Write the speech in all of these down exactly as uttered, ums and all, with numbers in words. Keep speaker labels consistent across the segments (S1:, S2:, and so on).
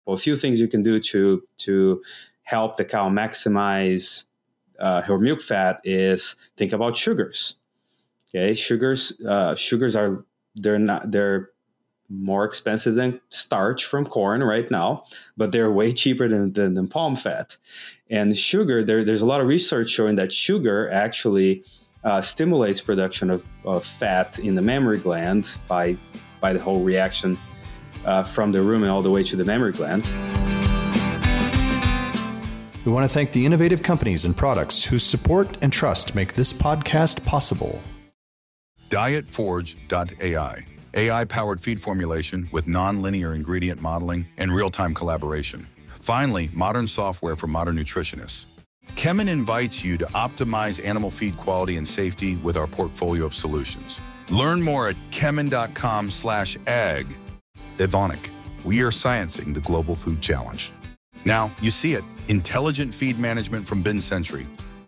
S1: well, a few things you can do to to help the cow maximize uh, her milk fat is think about sugars. Okay, sugars uh, sugars are they're not they're more expensive than starch from corn right now, but they're way cheaper than, than, than palm fat. And sugar, there, there's a lot of research showing that sugar actually uh, stimulates production of, of fat in the mammary gland by, by the whole reaction uh, from the rumen all the way to the mammary gland.
S2: We want to thank the innovative companies and products whose support and trust make this podcast possible.
S3: diet forge dot A I. A I-powered feed formulation with non-linear ingredient modeling and real-time collaboration. Finally, modern software for modern nutritionists. Kemin invites you to optimize animal feed quality and safety with our portfolio of solutions. Learn more at kemin.com slash ag. Evonik, we are sciencing the global food challenge. Now, you see it. Intelligent feed management from Bin Century.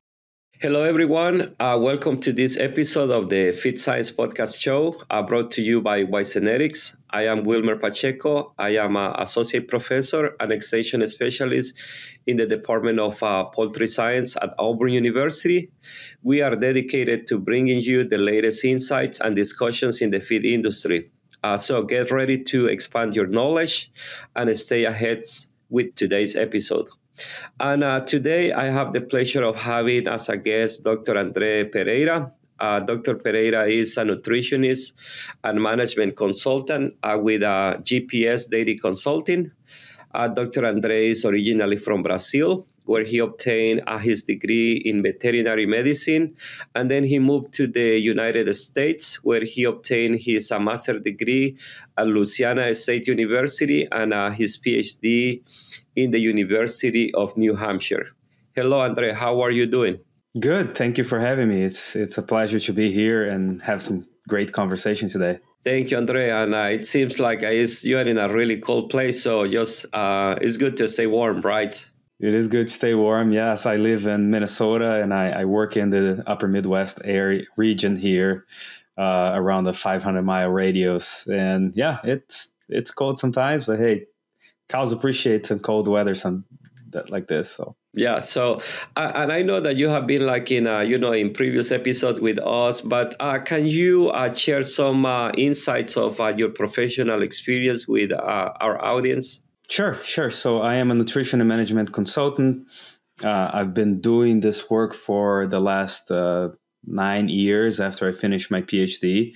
S4: Hello, everyone. Uh, welcome to this episode of the Feed Science Podcast Show, uh, brought to you by Wysenetics. I am Wilmer Pacheco. I am an associate professor and extension specialist in the Department of uh, Poultry Science at Auburn University. We are dedicated to bringing you the latest insights and discussions in the feed industry. Uh, so get ready to expand your knowledge and stay ahead with today's episode. And uh, today I have the pleasure of having as a guest Doctor Andre Pereira. Uh, Doctor Pereira is a nutritionist and management consultant uh, with uh, G P S Dairy Consulting. Uh, Doctor Andre is originally from Brazil, where he obtained uh, his degree in veterinary medicine. And then he moved to the United States, where he obtained his uh, master's degree at Louisiana State University and uh, his P H D in the University of New Hampshire. Hello, Andre. How are you doing?
S1: Good. Thank you for having me. It's it's a pleasure to be here and have some great conversation today.
S4: Thank you, Andre. And uh, it seems like uh, you are in a really cold place, so just uh, it's good to stay warm, right?
S1: It is good to stay warm. Yes, I live in Minnesota and I, I work in the upper Midwest area region here, uh, around the five hundred mile radius. And yeah, it's it's cold sometimes, but hey, cows appreciate some cold weather, some that like this. So
S4: yeah. So uh, and I know that you have been like in uh, you know in previous episode with us, but uh, can you uh, share some uh, insights of uh, your professional experience with uh, our audience?
S1: Sure, sure. So I am a nutrition and management consultant. Uh, I've been doing this work for the last uh, nine years after I finished my P H D,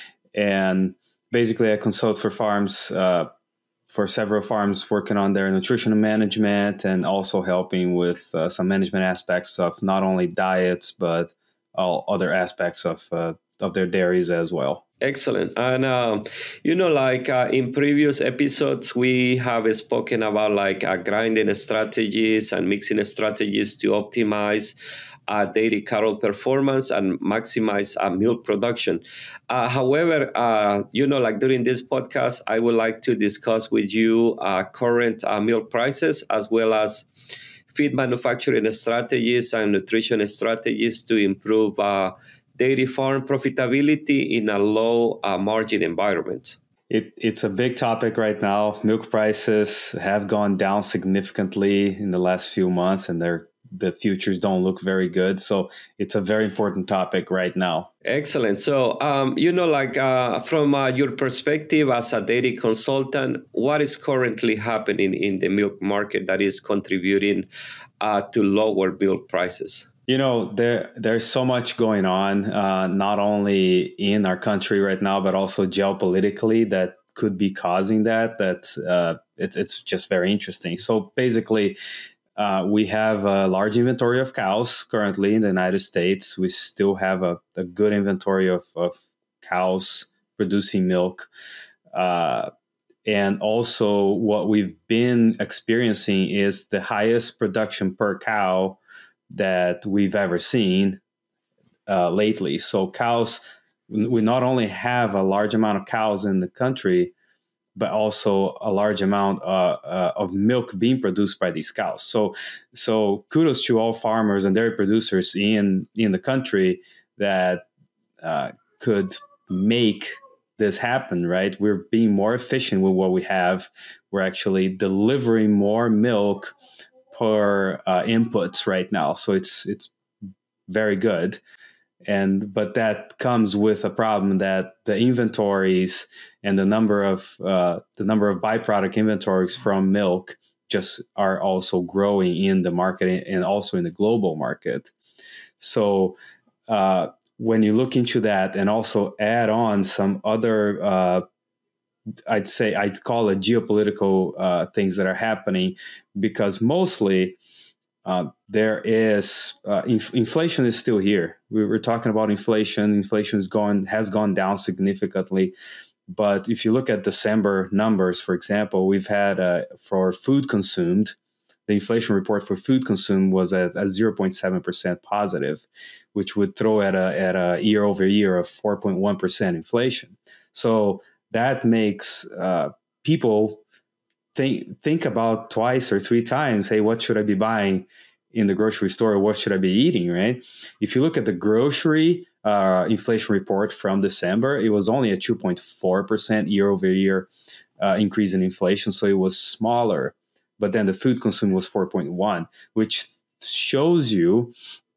S1: and basically I consult for farms. Uh, for several farms working on their nutrition management and also helping with uh, some management aspects of not only diets, but all other aspects of uh, of their dairies as well.
S4: Excellent. And, um, you know, like uh, in previous episodes, we have spoken about like uh, grinding strategies and mixing strategies to optimize uh, dairy cattle performance and maximize uh, milk production. Uh, however, uh, you know, like during this podcast, I would like to discuss with you uh, current uh, milk prices as well as feed manufacturing strategies and nutrition strategies to improve uh, dairy farm profitability in a low uh, margin environment.
S1: It, it's a big topic right now. Milk prices have gone down significantly in the last few months, and they're the futures don't look very good. So it's a very important topic right now.
S4: Excellent. So, um, you know, like uh, from uh, your perspective as a dairy consultant, what is currently happening in the milk market that is contributing uh, to lower milk prices?
S1: You know, there there's so much going on, uh, not only in our country right now, but also geopolitically that could be causing that. That's uh, it, it's just very interesting. So basically, Uh, we have a large inventory of cows currently in the United States. We still have a, a good inventory of, of cows producing milk. Uh, and also what we've been experiencing is the highest production per cow that we've ever seen uh, lately. So cows, we not only have a large amount of cows in the country, but also a large amount uh, uh, of milk being produced by these cows. So, so kudos to all farmers and dairy producers in in the country that uh, could make this happen, right? We're being more efficient with what we have. We're actually delivering more milk per uh, inputs right now. So it's it's very good. And but that comes with a problem that the inventories and the number of uh, the number of byproduct inventories from milk just are also growing in the market and also in the global market. So uh, when you look into that and also add on some other, uh, I'd say I'd call it geopolitical uh, things that are happening, because mostly uh, there is uh, inf- inflation is still here. We were talking about inflation. Inflation is going has gone down significantly. But if you look at December numbers, for example, we've had uh, for food consumed, the inflation report for food consumed was at, at zero point seven percent positive, which would throw at a at a year over year of four point one percent inflation. So that makes uh, people think think about twice or three times, hey, what should I be buying in the grocery store? What should I be eating, right? If you look at the grocery uh, inflation report from December, it was only a two point four percent year over year uh, increase in inflation. So it was smaller. But then the food consumed was four point one, which shows you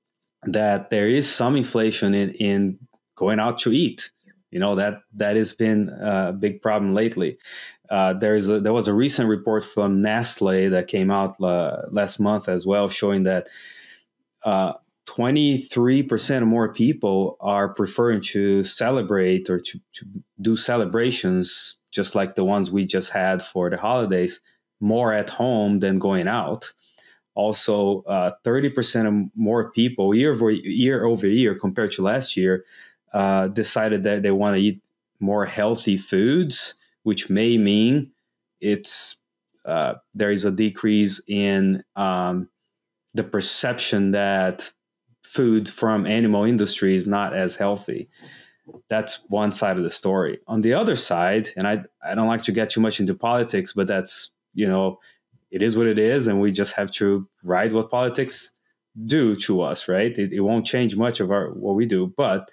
S1: that there is some inflation in, in going out to eat. You know, that that has been a big problem lately. Uh, there's a, there was a recent report from Nestle that came out uh, last month as well, showing that uh, twenty-three percent or more people are preferring to celebrate or to, to do celebrations, just like the ones we just had for the holidays, more at home than going out. Also, uh, thirty percent or more people year over year over year compared to last year uh, decided that they want to eat more healthy foods, which may mean it's uh, there is a decrease in um, the perception that food from animal industry is not as healthy. That's one side of the story. On the other side, and I I don't like to get too much into politics, but that's, you know, it is what it is, and we just have to ride what politics do to us, right? It, it won't change much of our what we do, but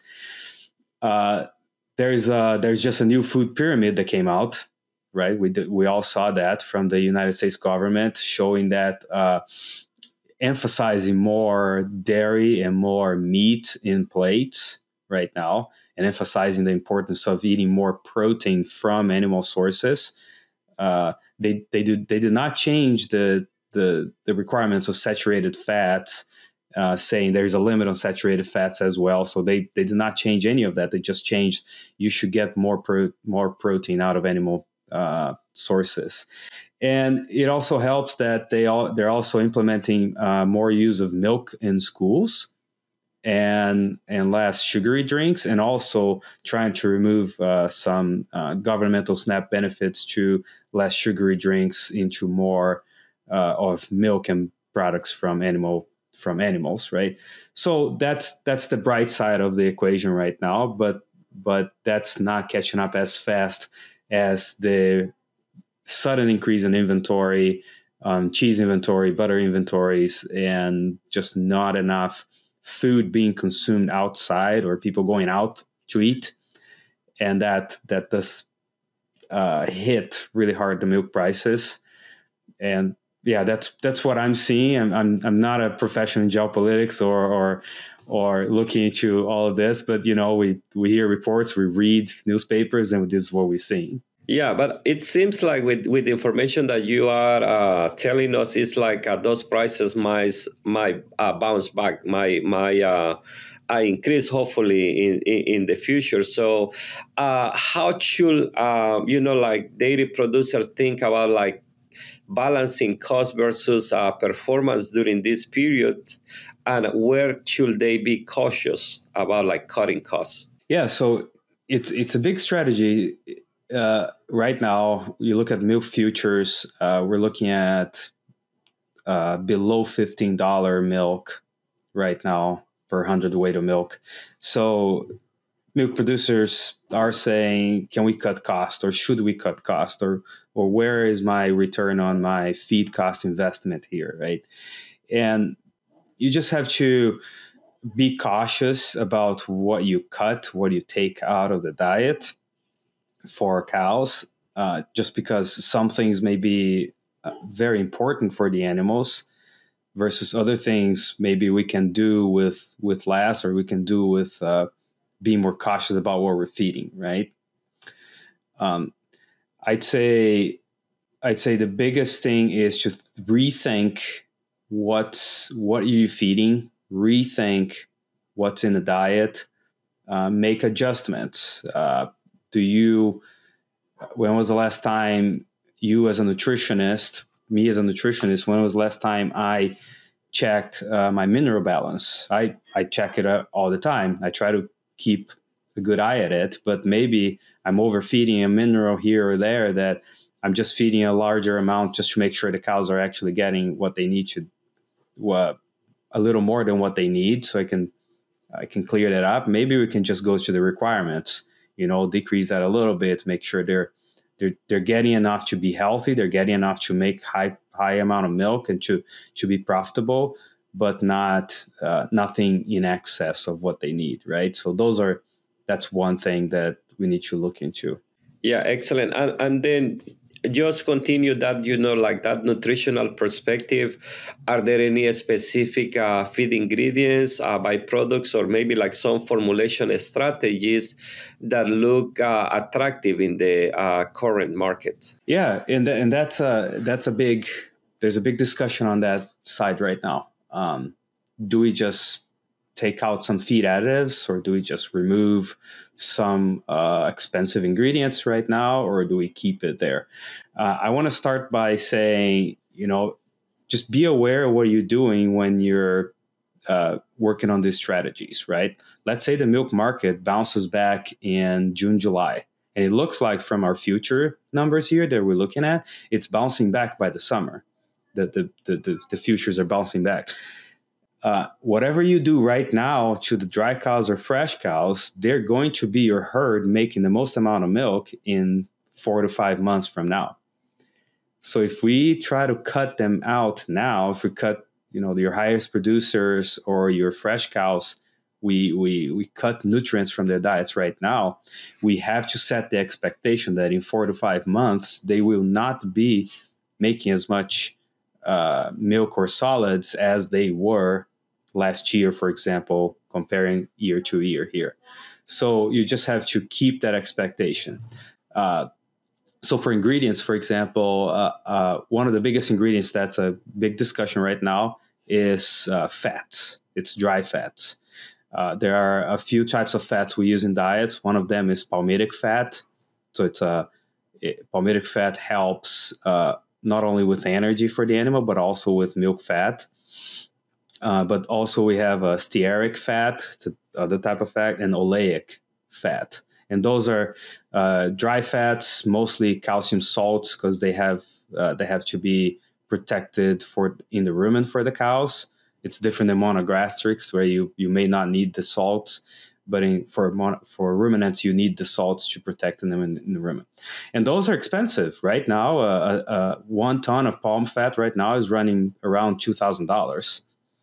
S1: uh, there's uh, there's just a new food pyramid that came out, right? We did, we all saw that from the United States government, showing that uh, emphasizing more dairy and more meat in plates right now, and emphasizing the importance of eating more protein from animal sources. Uh, they they did they did not change the the, the requirements of saturated fats, uh, saying there's a limit on saturated fats as well. So they they did not change any of that. They just changed you should get more pro, more protein out of animal uh, sources. And it also helps that they all they're also implementing uh, more use of milk in schools and and less sugary drinks, and also trying to remove uh, some uh, governmental SNAP benefits to less sugary drinks into more uh, of milk and products from animal from animals, right? So that's that's the bright side of the equation right now, but but that's not catching up as fast as the sudden increase in inventory, um, cheese inventory, butter inventories, and just not enough food being consumed outside or people going out to eat. And that that does uh, hit really hard the milk prices. And yeah, that's that's what I'm seeing. I'm I'm, I'm not a professional in geopolitics or or or looking into all of this, but you know, we we hear reports, we read newspapers, and this is what we're seeing.
S4: Yeah, but it seems like with, with the information that you are uh, telling us, it's like uh, those prices might might uh, bounce back, might might uh, uh, increase hopefully in, in, in the future. So, uh, how should uh, you know, like dairy producers think about like balancing cost versus uh, performance during this period, and where should they be cautious about like cutting costs?
S1: Yeah, so it's it's a big strategy. Uh, right now, you look at milk futures, uh, we're looking at uh, below fifteen dollars milk right now per hundredweight of milk. So milk producers are saying, can we cut cost, or should we cut cost, or or where is my return on my feed cost investment here, right? And you just have to be cautious about what you cut, what you take out of the diet. for cows, uh, just because some things may be uh, very important for the animals versus other things maybe we can do with with less, or we can do with uh, being more cautious about what we're feeding, right? Um, I'd say I'd say the biggest thing is to rethink what's what are you feeding, rethink what's in the diet, uh, make adjustments. Uh, do you? When was the last time you, as a nutritionist, me as a nutritionist, when was the last time I checked uh, my mineral balance? I I check it out all the time. I try to keep a good eye at it, but maybe I'm overfeeding a mineral here or there, that I'm just feeding a larger amount just to make sure the cows are actually getting what they need to, uh, a little more than what they need, so I can I can clear that up. Maybe we can just go to the requirements, you know, decrease that a little bit, make sure they're they're they're getting enough to be healthy, they're getting enough to make high high amount of milk and to to be profitable, but not uh, nothing in excess of what they need, right? So those are that's one thing that we need to look into.
S4: Yeah, excellent. And, and then just continue that, you know, like that nutritional perspective. Are there any specific uh, feed ingredients, uh, byproducts, or maybe like some formulation strategies that look uh, attractive in the uh, current market?
S1: Yeah, and th- and that's a that's a big there's a big discussion on that side right now. Um, do we just take out some feed additives, or do we just remove some uh, expensive ingredients right now, or do we keep it there? Uh, I want to start by saying, you know, just be aware of what you're doing when you're uh, working on these strategies, right? Let's say the milk market bounces back in June, July, and it looks like from our future numbers here that we're looking at, it's bouncing back by the summer. The, the, the, the, the futures are bouncing back. Uh, whatever you do right now to the dry cows or fresh cows, they're going to be your herd making the most amount of milk in four to five months from now. So if we try to cut them out now, if we cut, you know, your highest producers or your fresh cows, we we we cut nutrients from their diets right now, we have to set the expectation that in four to five months, they will not be making as much uh, milk or solids as they were last year, for example, comparing year to year here. So you just have to keep that expectation. Uh, so for ingredients, for example, uh, uh, one of the biggest ingredients that's a big discussion right now is uh, fats. It's dry fats. Uh, there are a few types of fats we use in diets. One of them is palmitic fat. So it's a it, palmitic fat helps uh, not only with energy for the animal, but also with milk fat. Uh, but also we have a stearic fat, the other type of fat, and oleic fat. And those are uh, dry fats, mostly calcium salts, because they have uh, they have to be protected for in the rumen for the cows. It's different than monogastrics, where you, you may not need the salts, but in, for mon, for ruminants, you need the salts to protect them in, in the rumen. And those are expensive right now. Uh, uh, one ton of palm fat right now is running around two thousand dollars.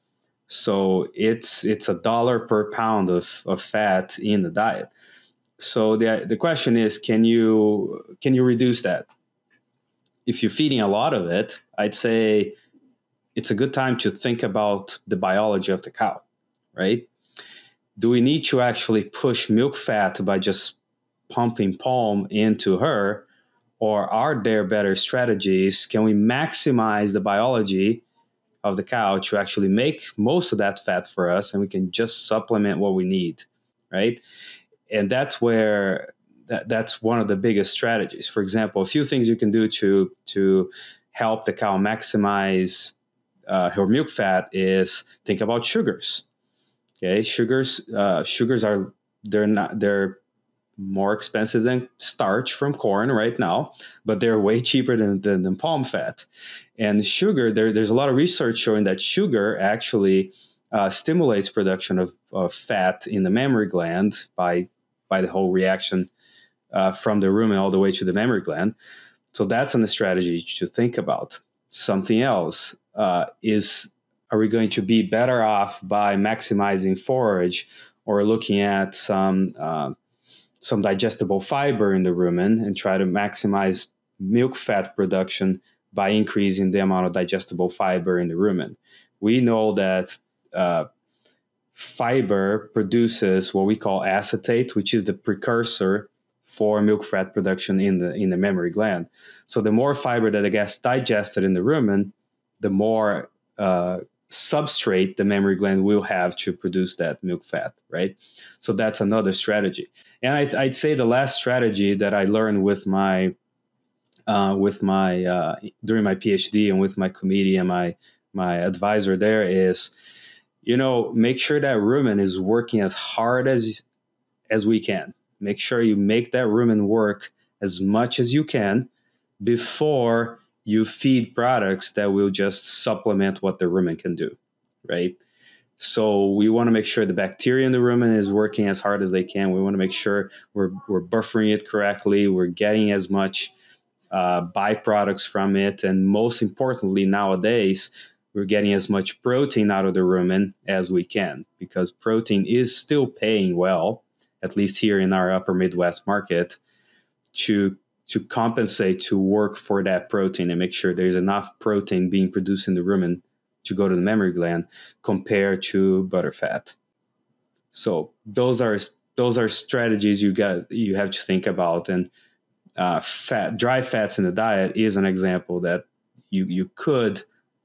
S1: So it's it's a dollar per pound of, of fat in the diet. So the the question is, can you can you reduce that? If you're feeding a lot of it, I'd say it's a good time to think about the biology of the cow, right? Do we need to actually push milk fat by just pumping palm into her, or are there better strategies? Can we maximize the biology of the cow to actually make most of that fat for us, and we can just supplement what we need, right? And that's where that, that's one of the biggest strategies. For example, a few things you can do to to help the cow maximize uh, her milk fat is think about sugars. Okay, sugars uh, sugars are they're not they're more expensive than starch from corn right now, but they're way cheaper than, than, than palm fat. And sugar, there, there's a lot of research showing that sugar actually uh, stimulates production of, of fat in the mammary gland by, by the whole reaction uh, from the rumen all the way to the mammary gland. So that's a strategy to think about. Something else uh, is, are we going to be better off by maximizing forage or looking at some uh, some digestible fiber in the rumen and try to maximize milk fat production by increasing the amount of digestible fiber in the rumen. We know that uh, fiber produces what we call acetate, which is the precursor for milk fat production in the in the mammary gland. So the more fiber that gets digested in the rumen, the more uh, substrate the mammary gland will have to produce that milk fat, right? So that's another strategy. And I'd, I'd say the last strategy that I learned with my uh, with my uh, during my PhD and with my committee and my my advisor there is, you know, make sure that rumen is working as hard as as we can. Make sure you make that rumen work as much as you can before you feed products that will just supplement what the rumen can do, right? So we want to make sure the bacteria in the rumen is working as hard as they can. We want to make sure we're we're buffering it correctly. We're getting as much uh, byproducts from it, and most importantly, nowadays we're getting as much protein out of the rumen as we can, because protein is still paying well, at least here in our upper Midwest market, to to compensate, to work for that protein and make sure there's enough protein being produced in the rumen to go to the mammary gland compared to butterfat. So those are those are strategies you got you have to think about. And uh, fat, dry fats in the diet is an example that you you could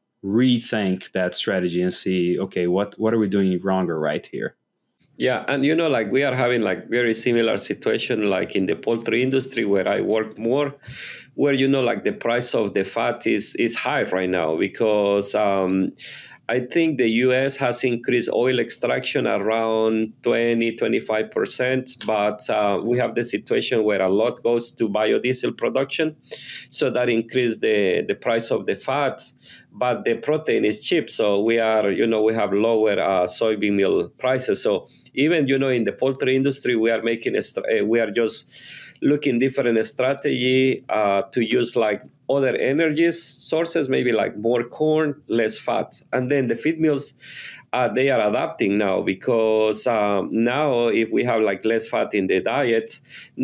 S1: rethink that strategy and see, okay, what what are we doing wrong or right here?
S4: Yeah, and you know, like we are having like very similar situation like in the poultry industry where I work more, where, you know, like the price of the fat is is high right now because um, I think the U S has increased oil extraction around twenty, twenty-five percent, but uh, we have the situation where a lot goes to biodiesel production. So that increased the, the price of the fat, but the protein is cheap. So we are, you know, we have lower uh, soybean meal prices. So even, you know, in the poultry industry, we are making, a, uh, we are just looking different strategy uh, to use like other energies sources, maybe like more corn, less fat. And then the feed mills, uh, they are adapting now because um, now if we have like less fat in the diet,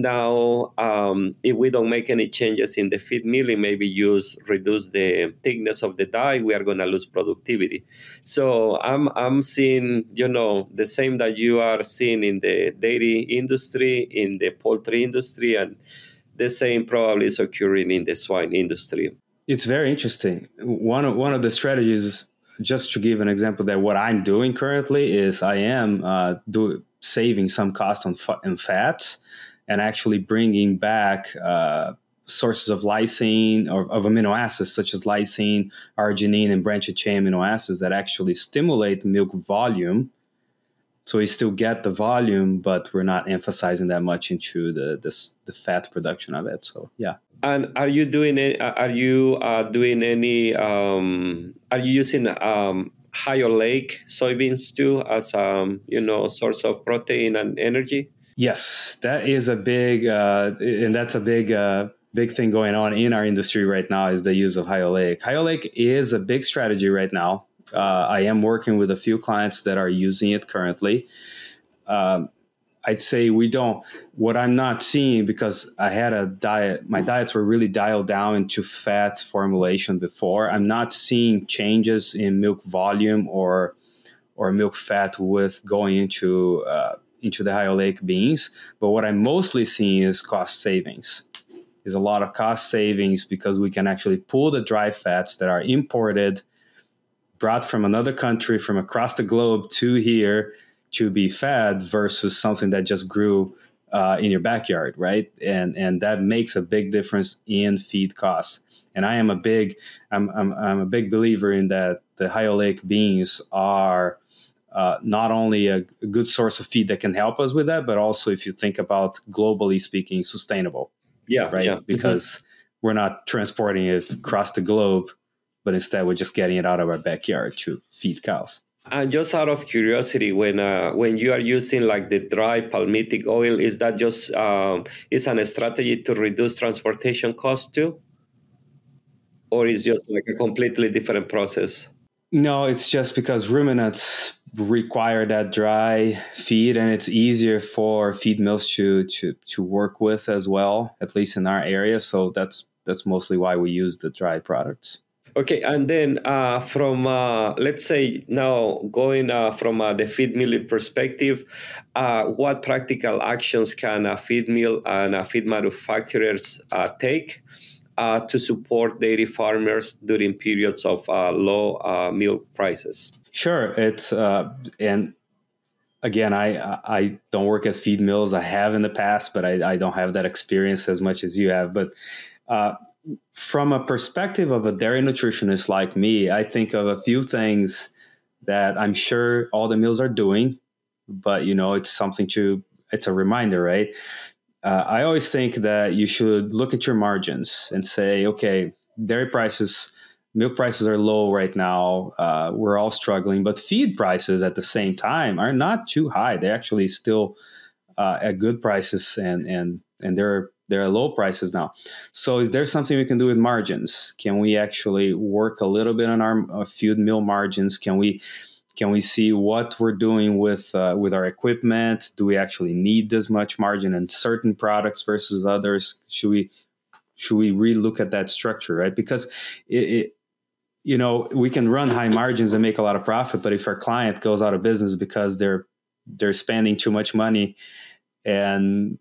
S4: now um, if we don't make any changes in the feed milling, maybe use reduce the thickness of the dye, we are going to lose productivity. So I'm I'm seeing, you know, the same that you are seeing in the dairy industry, in the poultry industry, and the same probably is occurring in the swine industry.
S1: It's very interesting. One of one of the strategies, just to give an example, that what I'm doing currently is I am uh, do, saving some cost on, on fats and actually bringing back uh, sources of lysine or of amino acids such as lysine, arginine, and branched chain amino acids that actually stimulate milk volume. So we still get the volume, but we're not emphasizing that much into the this, the fat production of it. So yeah.
S4: And are you doing it? Are you uh, doing any? Um, are you using um, high oleic soybeans too as um, you know, source of protein and energy?
S1: Yes, that is a big, uh, and that's a big, uh, big thing going on in our industry right now is the use of high oleic. High oleic is a big strategy right now. Uh, I am working with a few clients that are using it currently. Um, I'd say we don't, what I'm not seeing, because I had a diet, my diets were really dialed down into fat formulation before. I'm not seeing changes in milk volume or or milk fat with going into uh, into the high oleic beans. But what I'm mostly seeing is cost savings. There's a lot of cost savings because we can actually pull the dry fats that are imported, brought from another country, from across the globe to here, to be fed versus something that just grew uh, in your backyard, right? And and that makes a big difference in feed costs. And I am a big, I'm I'm, I'm a big believer in that the high oleic beans are uh, not only a, a good source of feed that can help us with that, but also, if you think about globally speaking, sustainable.
S4: Yeah,
S1: right.
S4: Yeah.
S1: Because mm-hmm. we're not transporting it across the globe, but instead we're just getting it out of our backyard to feed cows.
S4: And just out of curiosity, when uh, when you are using like the dry palmitic oil, is that just um, is an strategy to reduce transportation costs too, or is just like a completely different process?
S1: No, it's just because ruminants require that dry feed, and it's easier for feed mills to to to work with as well, at least in our area. So that's that's mostly why we use the dry products.
S4: Okay, and then uh, from, uh, let's say now going uh, from uh, the feed milling perspective, uh, what practical actions can a feed mill and a feed manufacturers uh, take uh, to support dairy farmers during periods of uh, low uh, milk prices?
S1: Sure, it's uh, and again, I I don't work at feed mills. I have in the past, but I, I don't have that experience as much as you have. But uh, from a perspective of a dairy nutritionist like me, I think of a few things that I'm sure all the mills are doing, but you know, it's something to, it's a reminder, right? Uh, I always think that you should look at your margins and say, okay, dairy prices, milk prices are low right now. Uh, we're all struggling, but feed prices at the same time are not too high. They're actually still uh, at good prices, and and and they're they're at low prices now. So is there something we can do with margins? Can we actually work a little bit on our uh, feed mill margins? Can we can we see what we're doing with uh, with our equipment? Do we actually need this much margin in certain products versus others? Should we should we relook at that structure, right? Because it, it you know, we can run high margins and make a lot of profit, but if our client goes out of business because they're they're spending too much money, and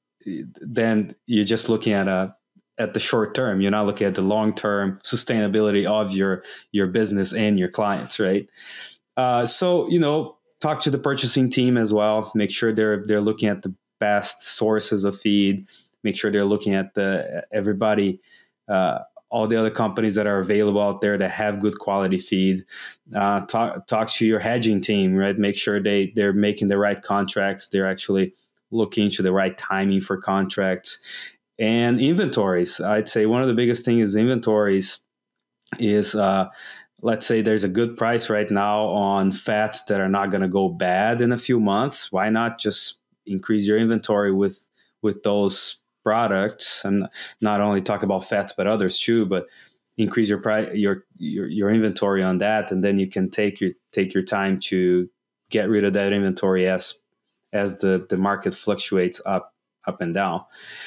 S1: then you're just looking at a at the short term. You're not looking at the long term sustainability of your your business and your clients, right? Uh, so you know, talk to the purchasing team as well. Make sure they're they're looking at the best sources of feed. Make sure they're looking at the everybody. Uh, all the other companies that are available out there that have good quality feed. Uh, talk talk to your hedging team, right? Make sure they they're making the right contracts. They're actually looking into the right timing for contracts and inventories. I'd say one of the biggest things is inventories is, uh, let's say there's a good price right now on fats that are not going to go bad in a few months. Why not just increase your inventory with, with those products? And not only talk about fats, but others too, but increase your price, your, your, your inventory on that. And then you can take your, take your time to get rid of that inventory as as the, the market fluctuates up, up and down.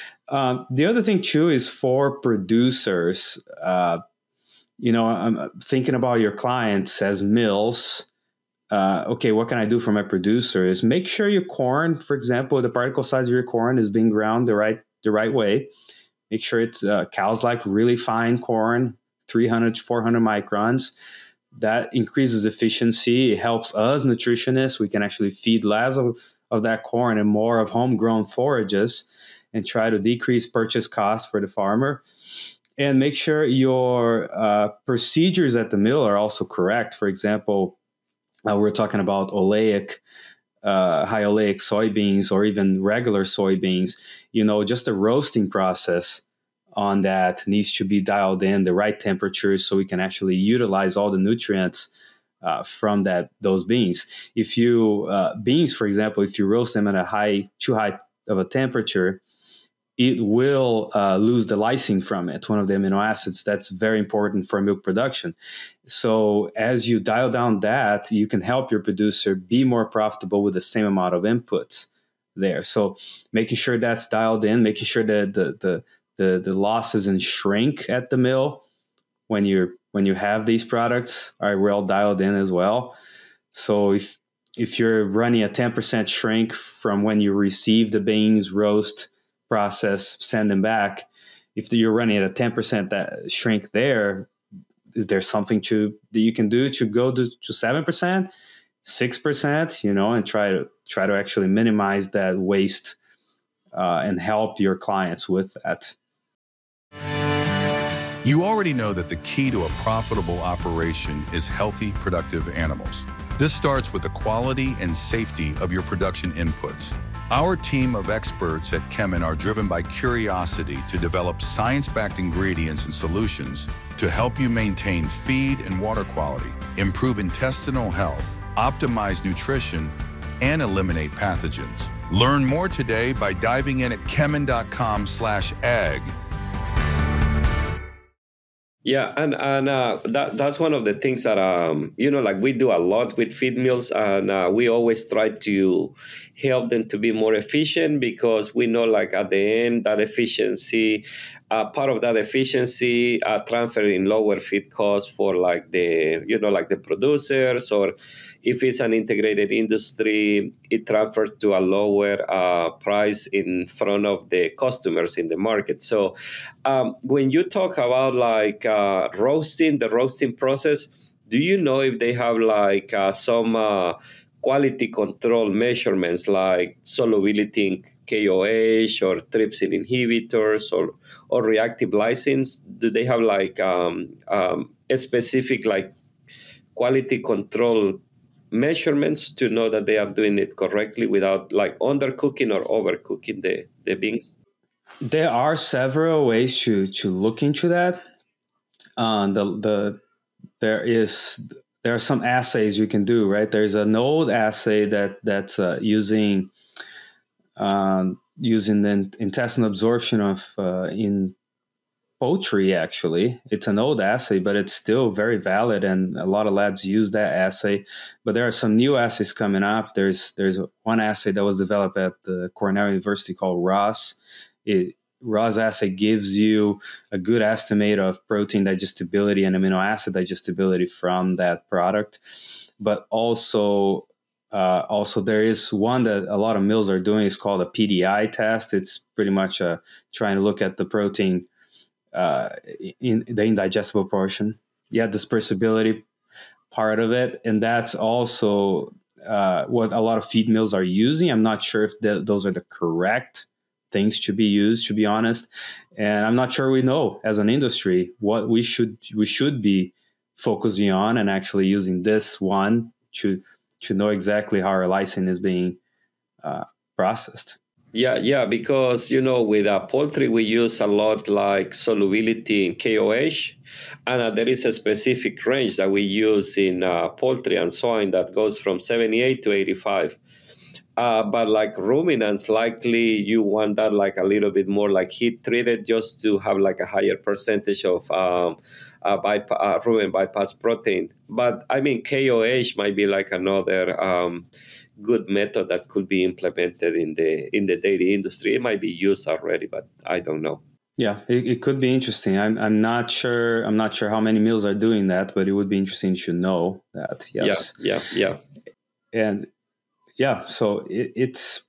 S1: Um, the other thing too is for producers, uh, you know, I'm thinking about your clients as mills. Uh, okay, what can I do for my producers? Make sure your corn, for example, the particle size of your corn is being ground the right the right way. Make sure it's uh, cows like really fine corn, three hundred to four hundred microns. That increases efficiency. It helps us nutritionists. We can actually feed less of of that corn and more of homegrown forages, and try to decrease purchase costs for the farmer. And make sure your uh, procedures at the mill are also correct. For example, uh, we're talking about oleic, uh, high oleic soybeans, or even regular soybeans. You know, just the roasting process on that needs to be dialed in, the right temperature, so we can actually utilize all the nutrients Uh, from that those beans. If you uh, beans, for example, if you roast them at a high, too high of a temperature, it will uh, lose the lysine from it, one of the amino acids that's very important for milk production. So as you dial down that, you can help your producer be more profitable with the same amount of inputs there. So making sure that's dialed in, making sure that the the the, the losses in shrink at the mill when you're when you have these products are well dialed in as well. So if if you're running a ten percent shrink from when you receive the beans, roast, process, send them back, if you're running at a ten percent that shrink there, is there something to that you can do to go to, to seven percent, six percent, you know, and try to try to actually minimize that waste uh, and help your clients with that.
S3: You already know that the key to a profitable operation is healthy, productive animals. This starts with the quality and safety of your production inputs. Our team of experts at Kemin are driven by curiosity to develop science-backed ingredients and solutions to help you maintain feed and water quality, improve intestinal health, optimize nutrition, and eliminate pathogens. Learn more today by diving in at kemin dot com slash ag.
S4: Yeah, and and uh, that that's one of the things that um you know like we do a lot with feed mills, and uh, we always try to help them to be more efficient because we know like at the end that efficiency, uh, part of that efficiency uh, transfer in lower feed costs for like the you know like the producers, or if it's an integrated industry, it transfers to a lower uh, price in front of the customers in the market. So um, when you talk about like uh, roasting, the roasting process, do you know if they have like uh, some uh, quality control measurements like solubility in K O H or trypsin inhibitors or or reactive lysins? Do they have like um, um, a specific like quality control measurements to know that they are doing it correctly without like undercooking or overcooking the, the beans?
S1: There are several ways to to look into that. Uh, the the there is there are some assays you can do, right? There's an old assay that that's uh, using um, using the intestinal absorption of uh, in poultry. Actually, it's an old assay, but it's still very valid, and a lot of labs use that assay. But there are some new assays coming up. There's there's one assay that was developed at the Cornell University called R O S. It, R O S assay gives you a good estimate of protein digestibility and amino acid digestibility from that product. But also, uh, also there is one that a lot of mills are doing. It's called a P D I test. It's pretty much uh, trying to look at the protein uh, in the indigestible portion. Yeah, dispersibility part of it, and that's also uh, what a lot of feed mills are using. I'm not sure if the, those are the correct things to be used, to be honest, and I'm not sure we know as an industry what we should we should be focusing on and actually using this one to to know exactly how our lysine is being uh, processed.
S4: Yeah, yeah, because you know with uh, poultry we use a lot like solubility in K O H, and uh, there is a specific range that we use in uh, poultry and swine that goes from seventy-eight to eighty-five. Uh, but like ruminants, likely you want that like a little bit more like heat treated just to have like a higher percentage of um, uh, bypa- uh, rumen bypass protein. But I mean, K O H might be like another um, good method that could be implemented in the in the dairy industry. It might be used already, but I don't know.
S1: Yeah, it, it could be interesting. I'm I'm not sure. I'm not sure how many mills are doing that, but it would be interesting to know that. Yes.
S4: Yeah, yeah,
S1: yeah. And yeah, so it, it's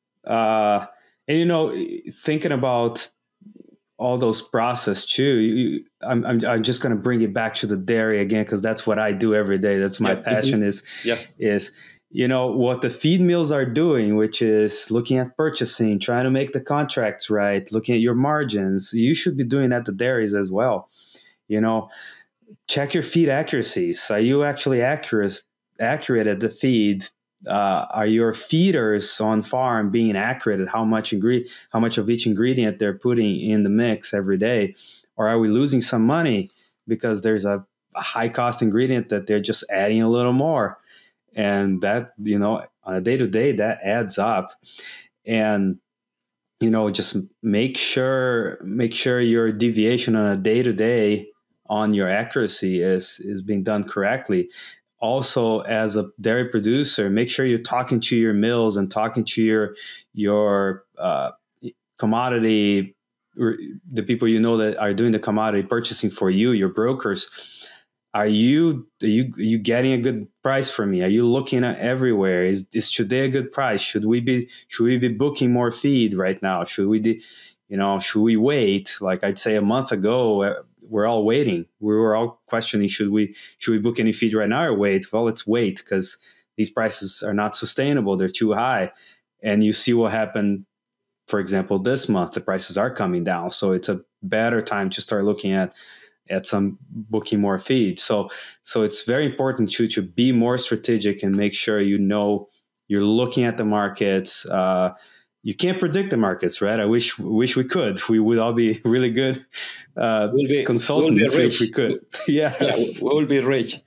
S1: uh, and you know, thinking about all those process too. You, I'm, I'm I'm just going to bring it back to the dairy again because that's what I do every day. That's my
S4: yeah.
S1: passion.
S4: Mm-hmm.
S1: Is
S4: yeah.
S1: is you know what the feed mills are doing, which is looking at purchasing, trying to make the contracts right, looking at your margins. You should be doing that at the dairies as well. You know, check your feed accuracies. Are you actually accurate accurate at the feed? Uh, are your feeders on farm being accurate at how much ingre- how much of each ingredient they're putting in the mix every day? Or are we losing some money because there's a, a high cost ingredient that they're just adding a little more? And that, you know, on a day to day, that adds up. And, you know, just make sure, make sure your deviation on a day to day on your accuracy is, is being done correctly. Also, as a dairy producer, make sure you're talking to your mills and talking to your your uh, commodity, the people you know that are doing the commodity purchasing for you, your brokers. Are you are you are you getting a good price for me? Are you looking at everywhere? Is is today a good price? Should we be should we be booking more feed right now? Should we, de, you know, should we wait? Like I'd say a month ago. We're all waiting. We were all questioning, should we should we book any feed right now or wait? Well, let's wait because these prices are not sustainable. They're too high. And you see what happened, for example, this month, the prices are coming down. So it's a better time to start looking at at some booking more feed. So so it's very important to, to be more strategic and make sure you know you're looking at the markets. Uh, You can't predict the markets, right? I wish wish we could. We would all be really good uh, we'll be, consultants we'll if we could. Yes.
S4: Yeah, we'll be rich.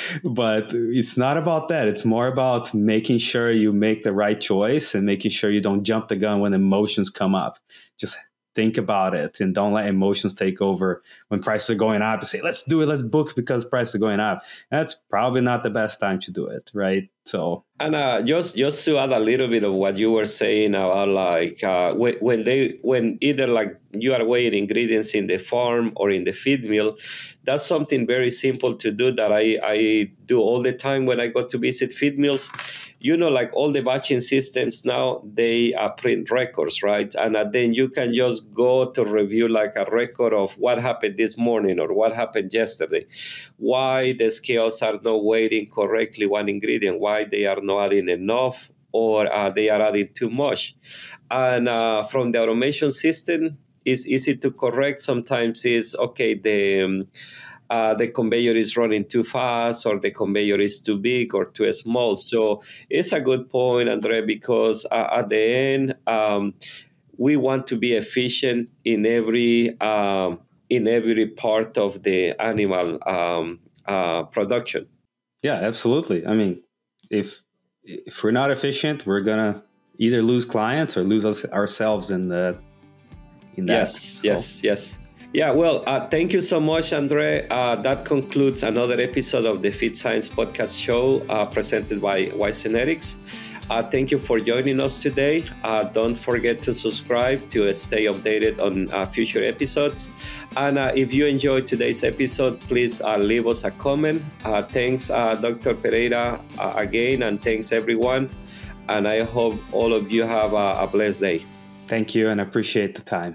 S1: But it's not about that. It's more about making sure you make the right choice and making sure you don't jump the gun when emotions come up. Just think about it and don't let emotions take over when prices are going up. You say, let's do it, let's book because prices are going up. That's probably not the best time to do it, right? So,
S4: and uh, just just to add a little bit of what you were saying about like uh, when, when they when either like you are weighing ingredients in the farm or in the feed mill, that's something very simple to do that I, I do all the time when I go to visit feed mills. You know, like all the batching systems now, they uh, print records, right? And uh, then you can just go to review like a record of what happened this morning or what happened yesterday, why the scales are not weighing correctly one ingredient, why they are not adding enough or uh, they are adding too much. And uh, from the automation system, it's easy to correct. Sometimes it's, okay, the... Um, Uh, the conveyor is running too fast or the conveyor is too big or too small. So it's a good point, Andre, because uh, at the end, um, we want to be efficient in every um, in every part of the animal um, uh, production.
S1: Yeah, absolutely. I mean, if if we're not efficient, we're gonna either lose clients or lose us ourselves in the in that.
S4: Yes,
S1: so.
S4: yes, yes. Yeah, well, uh, thank you so much, Andre. Uh, that concludes another episode of the Feed Science Podcast Show uh, presented by Wysenetics. Uh, thank you for joining us today. Uh, don't forget to subscribe to stay updated on uh, future episodes. And uh, if you enjoyed today's episode, please uh, leave us a comment. Uh, thanks, uh, Doctor Pereira, uh, again, and thanks, everyone. And I hope all of you have a, a blessed day.
S1: Thank you, and I appreciate the time.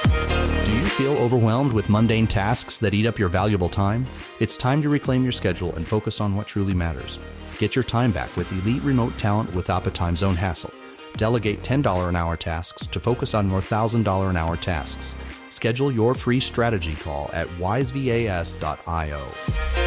S2: Do you feel overwhelmed with mundane tasks that eat up your valuable time? It's time to reclaim your schedule and focus on what truly matters. Get your time back with elite remote talent without a time zone hassle. Delegate ten dollars an hour tasks to focus on more one thousand dollars an hour tasks. Schedule your free strategy call at wise vas dot io.